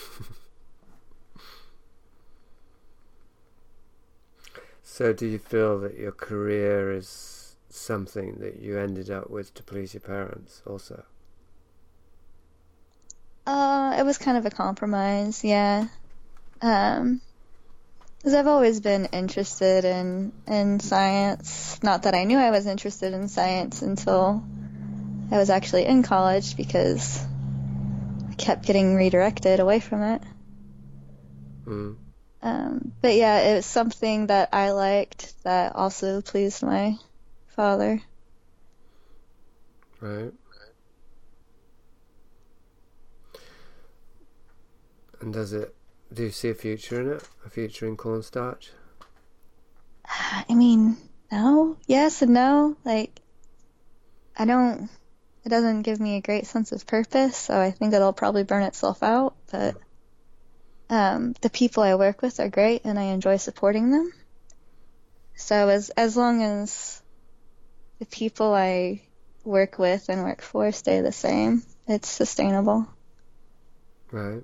So do you feel that your career is something that you ended up with to please your parents also? Uh, it was kind of a compromise, yeah. Um, because I've always been interested in in science. Not that I knew I was interested in science until I was actually in college, because I kept getting redirected away from it. Mm. Um, but yeah, it was something that I liked that also pleased my father. Right. And does it, do you see a future in it? A future in cornstarch? I mean, no, yes and no. Like, I don't, it doesn't give me a great sense of purpose, so I think it'll probably burn itself out, but um, the people I work with are great and I enjoy supporting them. So as as long as the people I work with and work for stay the same, it's sustainable. Right.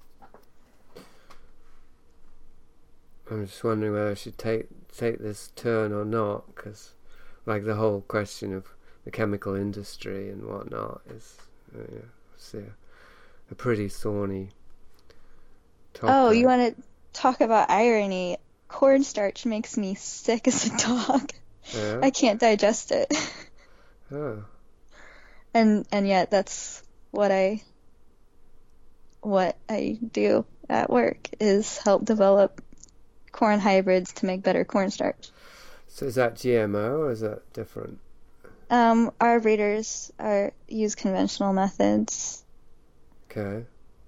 I'm just wondering whether I should take take this turn or not, because like the whole question of the chemical industry and whatnot is uh, yeah, see, a, a pretty thorny topic. Oh, you want to talk about irony? Cornstarch makes me sick as a dog. Yeah? I can't digest it. Oh. And and yet that's what I what I do at work, is help develop corn hybrids to make better cornstarch. So is that G M O or is that different? Um, our breeders are use conventional methods. Okay.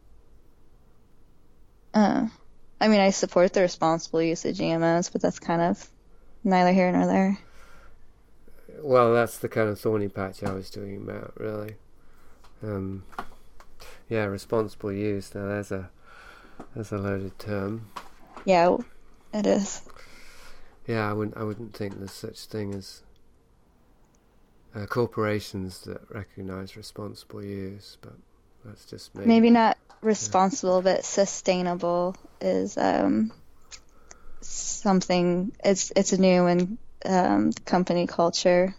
Uh, I mean, I support the responsible use of G M Os, but that's kind of neither here nor there. well, that's the kind of thorny patch I was talking about, really. Um, yeah, responsible use. Now, there's a there's a loaded term. Yeah, it is. Yeah, I wouldn't I wouldn't think there's such thing as uh, corporations that recognise responsible use, but that's just me. Maybe not responsible, yeah. But sustainable is um, something. It's it's new in um, company culture.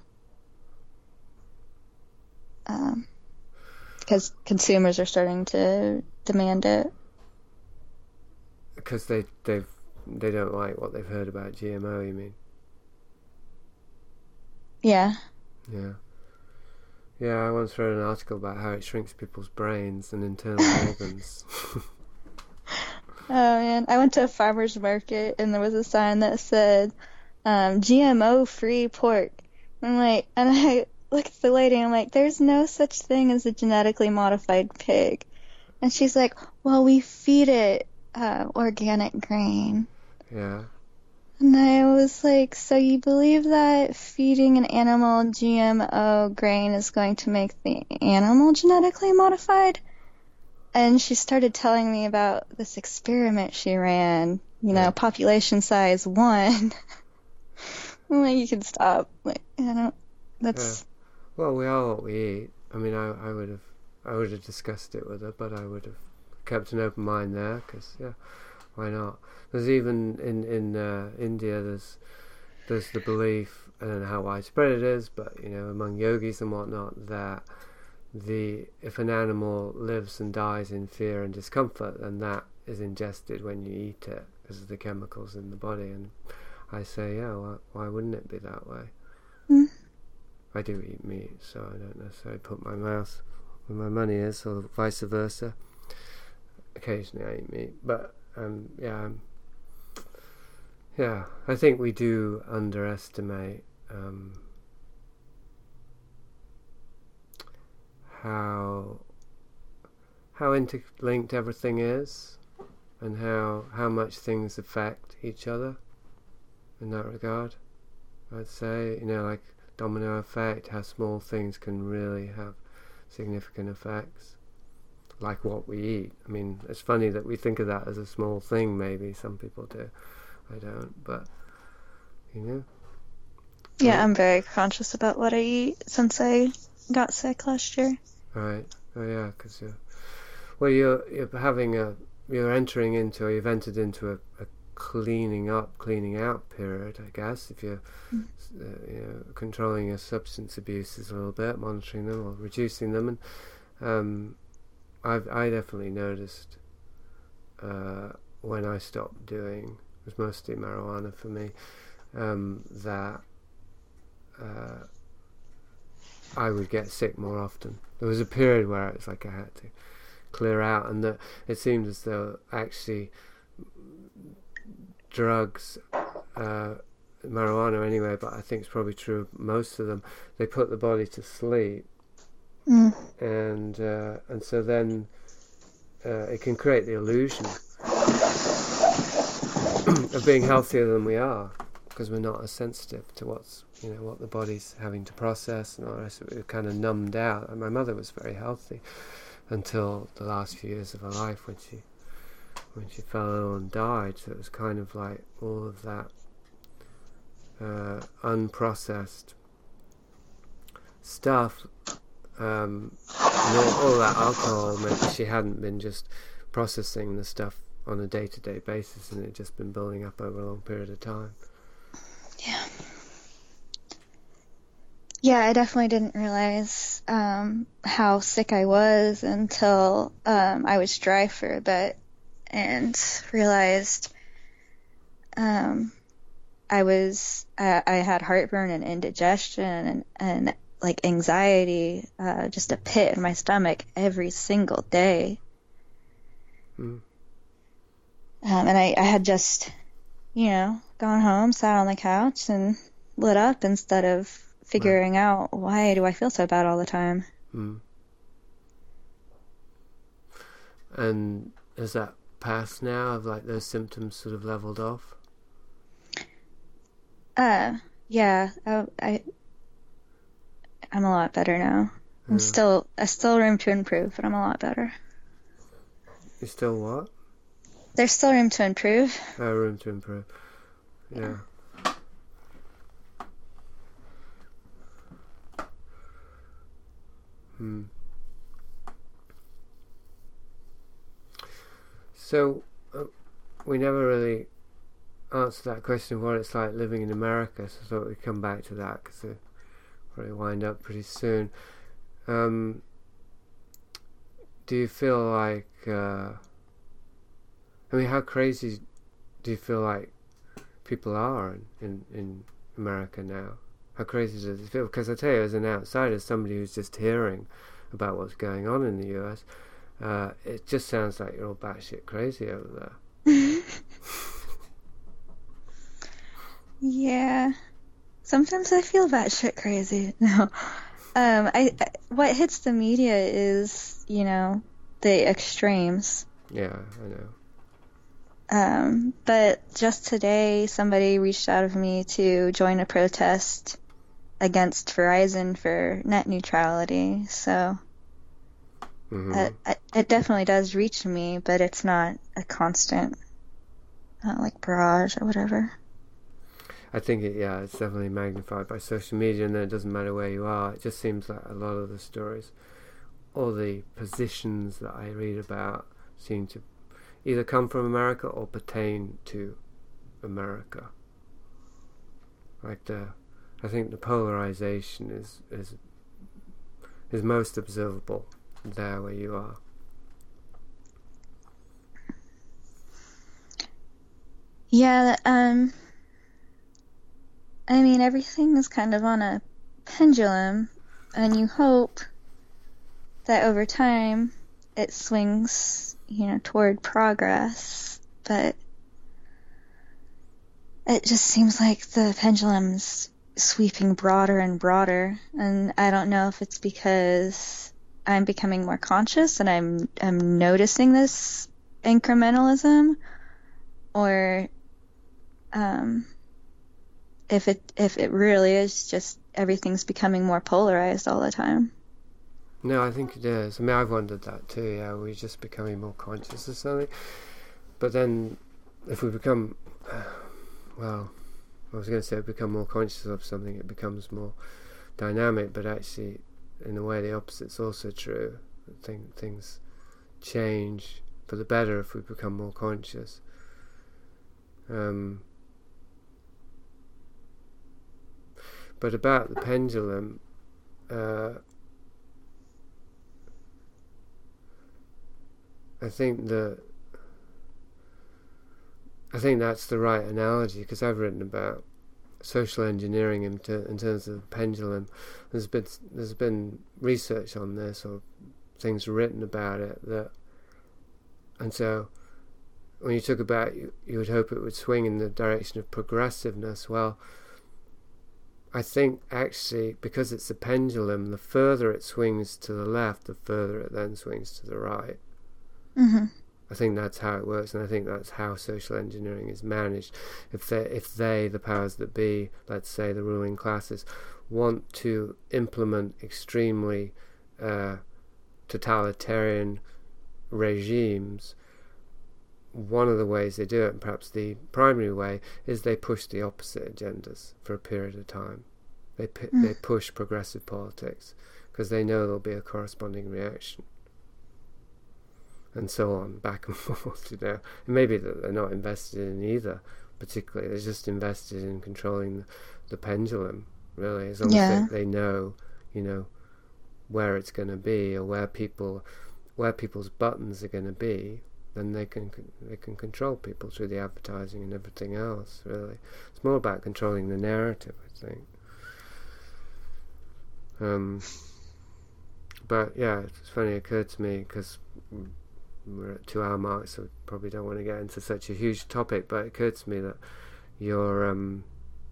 Um, because consumers are starting to demand it. Because they they've they don't like what they've heard about G M O. You mean? Yeah. Yeah. Yeah. I once read an article about how it shrinks people's brains and internal organs. Oh man, I went to a farmer's market and there was a sign that said um, G M O free pork. I'm like, and I. Look at the lady, and I'm like, there's no such thing as a genetically modified pig. And she's like, well, we feed it uh, organic grain. Yeah. And I was like, so you believe that feeding an animal G M O grain is going to make the animal genetically modified? And she started telling me about this experiment she ran, you know, yeah. Population size one. I'm like, you can stop. Like, I don't, that's... Yeah. Well, we are what we eat. I mean, I, I would have, I would have discussed it with her, but I would have kept an open mind there, because yeah, why not? There's even in in uh, India, there's there's the belief, I don't know how widespread it is, but you know, among yogis and whatnot, that the if an animal lives and dies in fear and discomfort, then that is ingested when you eat it because of the chemicals in the body. And I say, yeah, why, why wouldn't it be that way? Mm. I do eat meat, so I don't necessarily put my mouth where my money is, or vice versa. Occasionally I eat meat, but um, yeah, um, yeah. I think we do underestimate um, how how interlinked everything is, and how how much things affect each other in that regard. I'd say, you know, like domino effect, how small things can really have significant effects, like what we eat. I mean, it's funny that we think of that as a small thing. Maybe some people do. I don't, but you know. Yeah, I'm very conscious about what I eat since I got sick last year. Right. Oh yeah, because you're well, you're you're having a you're entering into, or you've entered into a, a cleaning up, cleaning out period, I guess, if you're mm. uh, you know, controlling your substance abuses a little bit, monitoring them or reducing them. And um, I've I definitely noticed uh, when I stopped doing, it was mostly marijuana for me, um, that uh, I would get sick more often. There was a period where it was like I had to clear out, and that it seemed as though actually drugs, uh, marijuana anyway, but I think it's probably true of most of them, they put the body to sleep, mm. and uh, and so then uh, it can create the illusion of being healthier than we are, because we're not as sensitive to what's, you know, what the body's having to process and all the rest of it. We're kind of numbed out. And my mother was very healthy until the last few years of her life, when she when she fell ill and died. So it was kind of like all of that uh, unprocessed stuff, um, and all, all that alcohol meant that she hadn't been just processing the stuff on a day-to-day basis, and it had just been building up over a long period of time. Yeah. Yeah, I definitely didn't realize um, how sick I was until um, I was dry for a bit, and realized um, I was I, I had heartburn and indigestion and, and like anxiety, uh, just a pit in my stomach every single day. Mm. Um, and I, I had just, you know, gone home, sat on the couch, and lit up instead of figuring right. out, why do I feel so bad all the time? Mm. And has that passed now? Have like those symptoms sort of leveled off? Uh, yeah. I, I I'm a lot better now. I'm Yeah. still, I still room to improve, but I'm a lot better. You still what? There's still room to improve. Oh, room to improve. Yeah. Hmm. So, uh, we never really answered that question of what it's like living in America, so I thought we'd come back to that because we'll probably wind up pretty soon. Um, do you feel like, uh, I mean, how crazy do you feel like people are in, in, in America now? How crazy does it feel? Because I tell you, as an outsider, somebody who's just hearing about what's going on in the U S, uh, it just sounds like you're all batshit crazy over there. Yeah. Sometimes I feel batshit crazy. No. Um, I, I what hits the media is, you know, the extremes. Yeah, I know. Um, but just today, somebody reached out of me to join a protest against Verizon for net neutrality. So Mm-hmm. uh, it, it definitely does reach me, but it's not a constant, uh, like barrage or whatever. I think it, yeah, it's definitely magnified by social media, and then it doesn't matter where you are. It just seems like a lot of the stories, all the positions that I read about, seem to either come from America or pertain to America. Like the, I think the polarization is is is most observable there where you are. Yeah. Um. I mean, everything is kind of on a pendulum, and you hope that over time it swings, you know, toward progress, but it just seems like the pendulum's sweeping broader and broader, and I don't know if it's because I'm becoming more conscious and I'm I'm noticing this incrementalism, or um if it if it really is just everything's becoming more polarized all the time. No, I think it is. I mean, I've wondered that too. Yeah, we're just becoming more conscious of something. But then, if we become, uh, well, I was going to say become more conscious of something, it becomes more dynamic. But actually, in a way, the opposite's also true. I think things change for the better if we become more conscious. Um, but about the pendulum, uh, I think that I think that's the right analogy, because I've written about social engineering in, ter- in terms of the pendulum. There's been there's been research on this, or things written about it, that, and so when you talk about you, you would hope it would swing in the direction of progressiveness. Well, I think actually, because it's a pendulum, the further it swings to the left, the further it then swings to the right. Mm-hmm. I think that's how it works, and I think that's how social engineering is managed. If they, if they, the powers that be, let's say the ruling classes, want to implement extremely uh, totalitarian regimes, one of the ways they do it, and perhaps the primary way, is they push the opposite agendas for a period of time. They p- mm. they push progressive politics because they know there'll be a corresponding reaction, and so on, back and forth. You know, it may be that they're not invested in either particularly. They're just invested in controlling the, the pendulum, really, as long yeah. as they, they know, you know, where it's going to be, or where people, where people's buttons are going to be. Then they can they can control people through the advertising and everything else. Really, it's more about controlling the narrative, I think. Um, but yeah, it's funny. It occurred to me, because we're at two hour mark, so we probably don't want to get into such a huge topic. But it occurred to me that you're um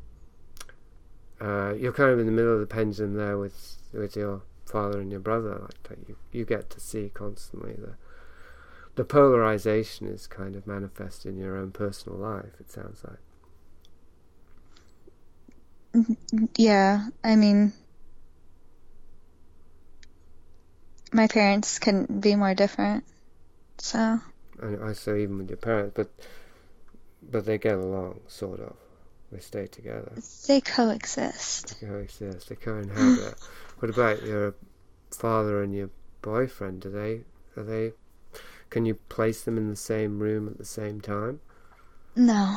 uh you're kind of in the middle of the pendulum there with with your father and your brother. Like that, you you get to see constantly the. The polarization is kind of manifest in your own personal life, it sounds like. Yeah, I mean, my parents couldn't be more different. So. And I say even with your parents, but but they get along, sort of. They stay together. They coexist. They coexist. They co-inhabit. What about your father and your boyfriend? Do they? Are they? Can you place them in the same room at the same time? No.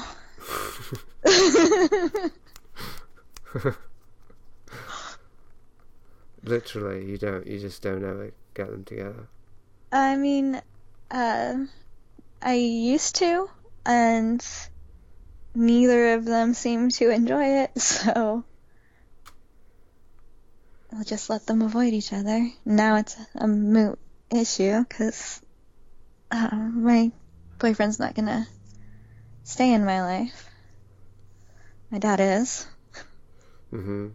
Literally, you don't. You just don't ever get them together. I mean, uh, I used to, and neither of them seem to enjoy it, so I'll just let them avoid each other. Now it's a moot issue, because uh, my boyfriend's not gonna stay in my life. My dad is. Mm-hmm.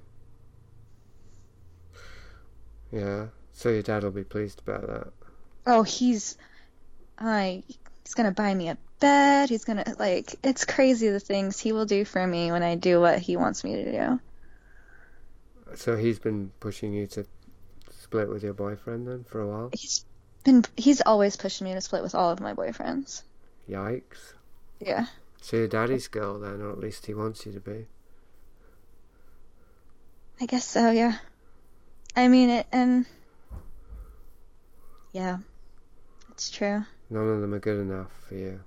Yeah, so your dad will be pleased about that. Oh, he's, I, he's gonna buy me a bed, he's gonna, like, it's crazy the things he will do for me when I do what he wants me to do. So he's been pushing you to split with your boyfriend then, for a while? He's been, he's always pushing me to split with all of my boyfriends. Yikes. Yeah. So you're daddy's girl then, or at least he wants you to be. I guess so, yeah. I mean, it, and yeah, it's true. None of them are good enough for you.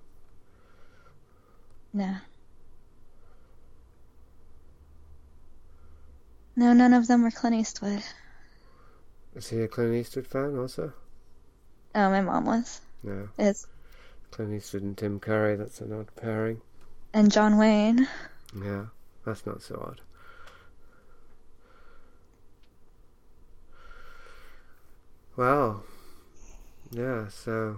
No. No, none of them were Clint Eastwood. Is he a Clint Eastwood fan also? Oh, my mom was. No. Is. Clint Eastwood and Tim Curry, that's an odd pairing. And John Wayne. Yeah, that's not so odd. Well, yeah, so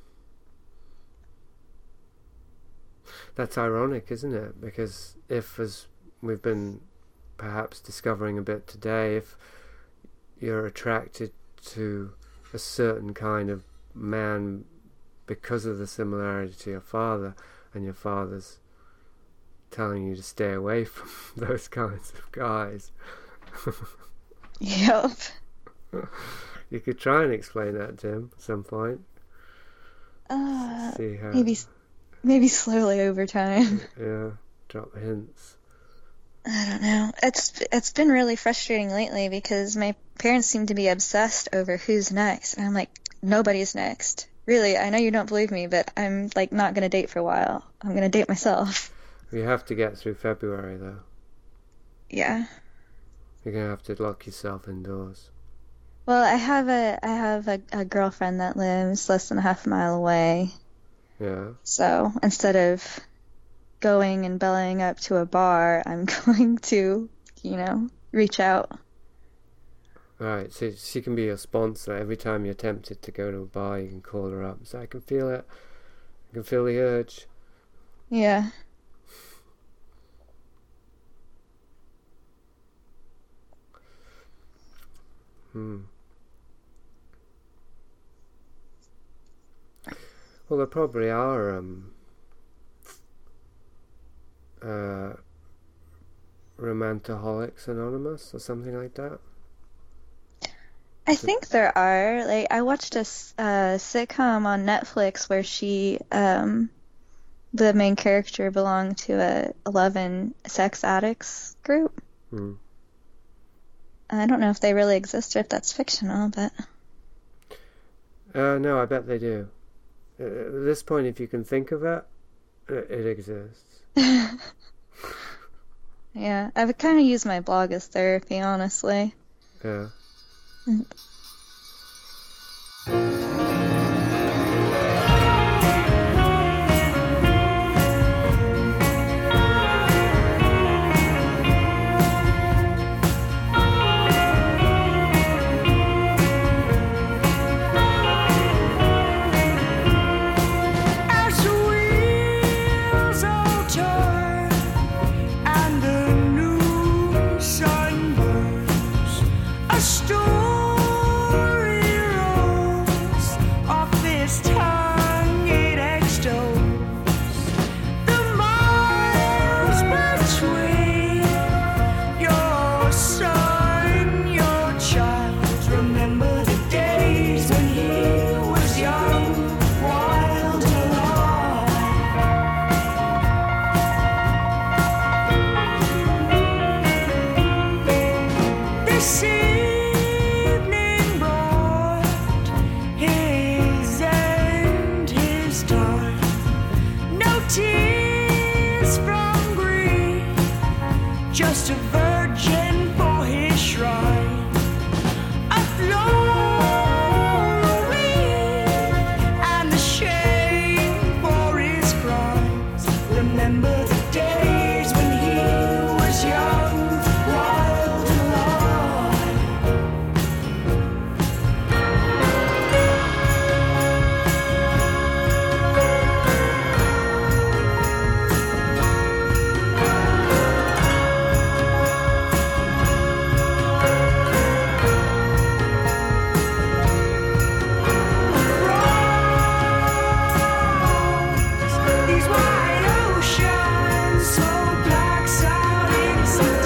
that's ironic, isn't it? Because if, as we've been perhaps discovering a bit today, if you're attracted to a certain kind of man because of the similarity to your father, and your father's telling you to stay away from those kinds of guys. Yep. You could try and explain that to him at some point. Uh, See how. maybe, maybe slowly over time. Yeah, drop hints. I don't know. It's it's been really frustrating lately because my parents seem to be obsessed over who's next, and I'm like, nobody's next. Really, I know you don't believe me, but I'm like not gonna date for a while. I'm gonna date myself. You have to get through February though. Yeah. You're gonna have to lock yourself indoors. Well, I have a I have a, a girlfriend that lives less than a half mile away. Yeah. So instead of going and bellying up to a bar, I'm going to, you know, reach out. Right, so she can be your sponsor. Every time you're tempted to go to a bar, you can call her up and say, I can feel it. I can feel the urge. Yeah. Hmm. Well, there probably are um, uh, Romantaholics Anonymous or something like that. I think there are. Like, I watched a s- uh, sitcom on Netflix where she, um, the main character belonged to a eleven sex addicts group. Hmm. I don't know if they really exist or if that's fictional, but Uh, no, I bet they do. Uh, at this point, if you can think of it, it, it exists. yeah, I would kind of use my blog as therapy, honestly. Yeah. Mm. As the wheels all turn and the new sun burns, a storm tears from grief, just a virgin for his shrine. A glory and the shame for his crimes. Remember the days when he was young, wild and alive. These wide oceans, so black, out innocent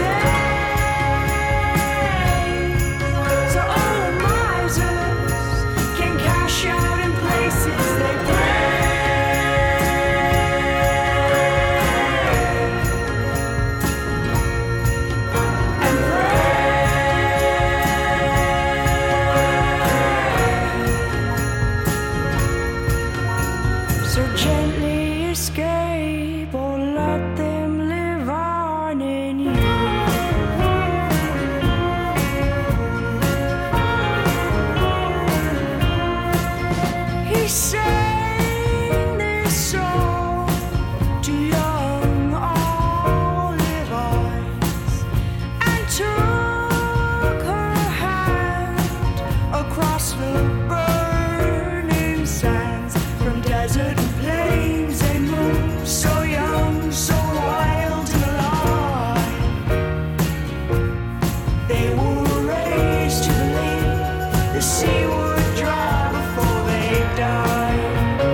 days. So old misers can cash out in places they pray and pray. So gently escape or let them live on in you. He sang this song to young olive eyes and took her hand across the burning sands. From desert and plains they moved, so young, so wild and alive. They were raised to believe the sea would dry before they died.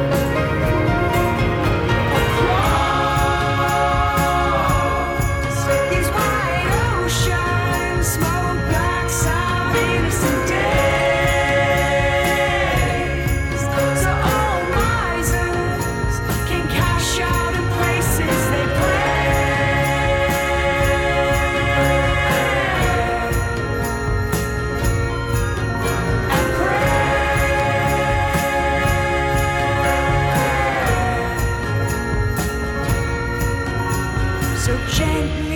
Across these wide oceans, smoke blacks out innocent days. So old misers can cash out in places they pray and pray. So gently